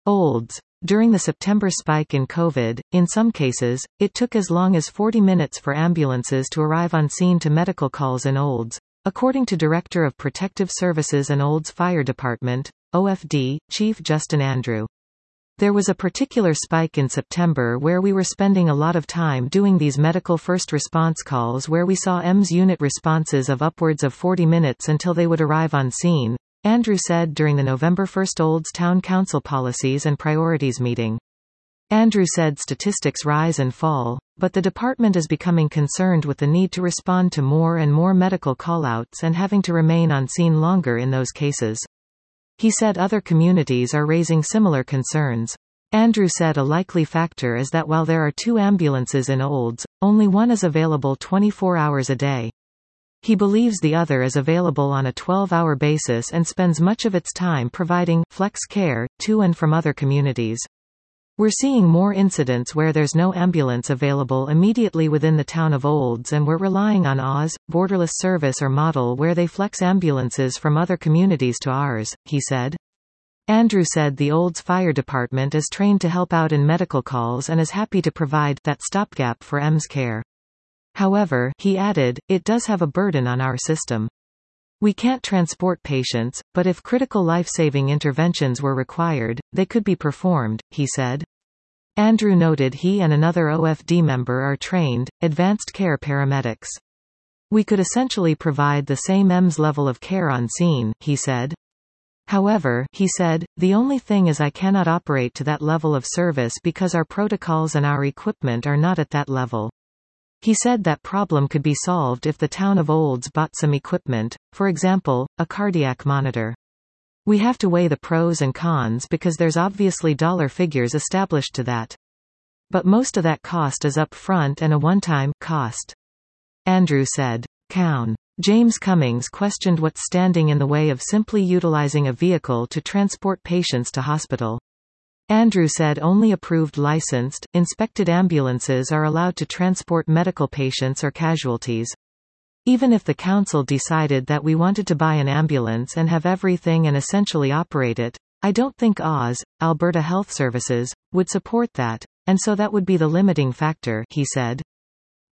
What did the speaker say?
Olds. During the September spike in COVID, in some cases, it took as long as 40 minutes for ambulances to arrive on scene to medical calls in Olds, according to Director of Protective Services and Olds Fire Department, OFD, Chief Justin Andrew. There was a particular spike in September where we were spending a lot of time doing these medical first response calls where we saw EMS unit responses of upwards of 40 minutes until they would arrive on scene, Andrew said during the November 1 Olds Town Council Policies and Priorities meeting. Andrew said statistics rise and fall, but the department is becoming concerned with the need to respond to more and more medical callouts and having to remain on scene longer in those cases. He said other communities are raising similar concerns. Andrew said a likely factor is that while there are 2 ambulances in Olds, only one is available 24 hours a day. He believes the other is available on a 12-hour basis and spends much of its time providing flex care to and from other communities. We're seeing more incidents where there's no ambulance available immediately within the town of Olds, and we're relying on Oz, borderless service or model where they flex ambulances from other communities to ours, he said. Andrew said the Olds Fire Department is trained to help out in medical calls and is happy to provide that stopgap for EMS care. However, he added, it does have a burden on our system. We can't transport patients, but if critical life-saving interventions were required, they could be performed, he said. Andrew noted he and another OFD member are trained, advanced care paramedics. We could essentially provide the same EMS level of care on scene, he said. However, he said, the only thing is I cannot operate to that level of service because our protocols and our equipment are not at that level. He said that problem could be solved if the town of Olds bought some equipment, for example, a cardiac monitor. We have to weigh the pros and cons because there's obviously dollar figures established to that. But most of that cost is up front and a one-time cost. Andrew said. Cown. James Cummings questioned what's standing in the way of simply utilizing a vehicle to transport patients to hospital. Andrew said only approved licensed, inspected ambulances are allowed to transport medical patients or casualties. Even if the council decided that we wanted to buy an ambulance and have everything and essentially operate it, I don't think Oz, Alberta Health Services, would support that, and so that would be the limiting factor, he said.